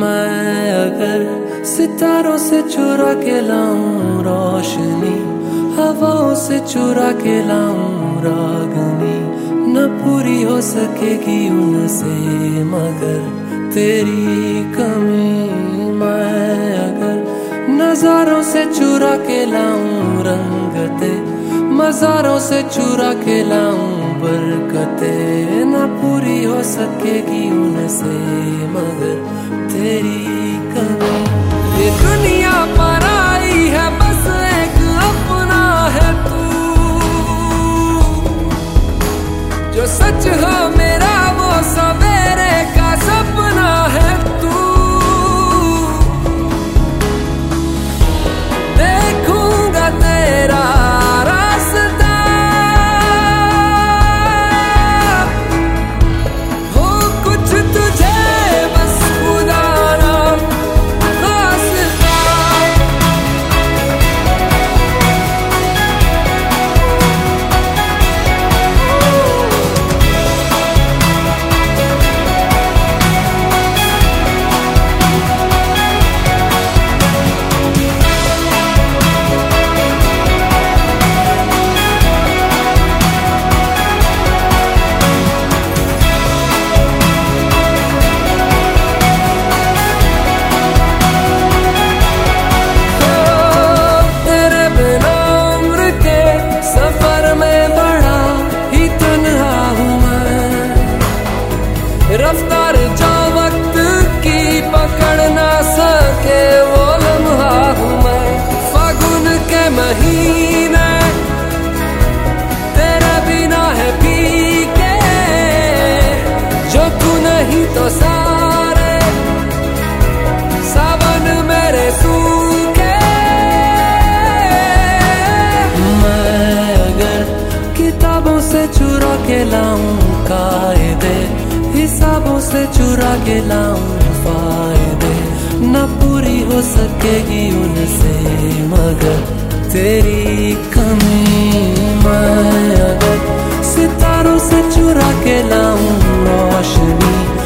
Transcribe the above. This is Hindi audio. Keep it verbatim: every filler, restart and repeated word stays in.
मैं अगर सितारों से चुरा के लाऊं रोशनी, हवाओं से चुरा के लाऊं रागनी, न पूरी हो सकेगी उनसे मगर तेरी कमी। मैं अगर नजारों से चुरा के लाऊं रंगते, मजारों से चुरा के लाऊं बरकते, न पूरी हो सकेगी उनसे मगर तेरी कमी। ये दुनिया पराई है बस एक अपना है तू, जो सच हो मेरा वो सवेरे का सपना है तू। देखूंगा तेरा रास्ता, हो कुछ तुझे बस खुदारा वास्ता। रफ्तार जो वक्त की पकड़ ना सके वो लम्हा हूँ मैं। फागुन के महीने तेरे बिना है फीके, जो तू नहीं तो सारे सावन मेरे सूखे। मैं अगर किताबों से चुरा के लाऊं कायदे, हिसाबों से चुरा के लाऊं फायदे, न पूरी हो सकेगी उनसे मगर तेरी कमी। मैं अगर सितारों से चुरा के लाऊं रोशनी,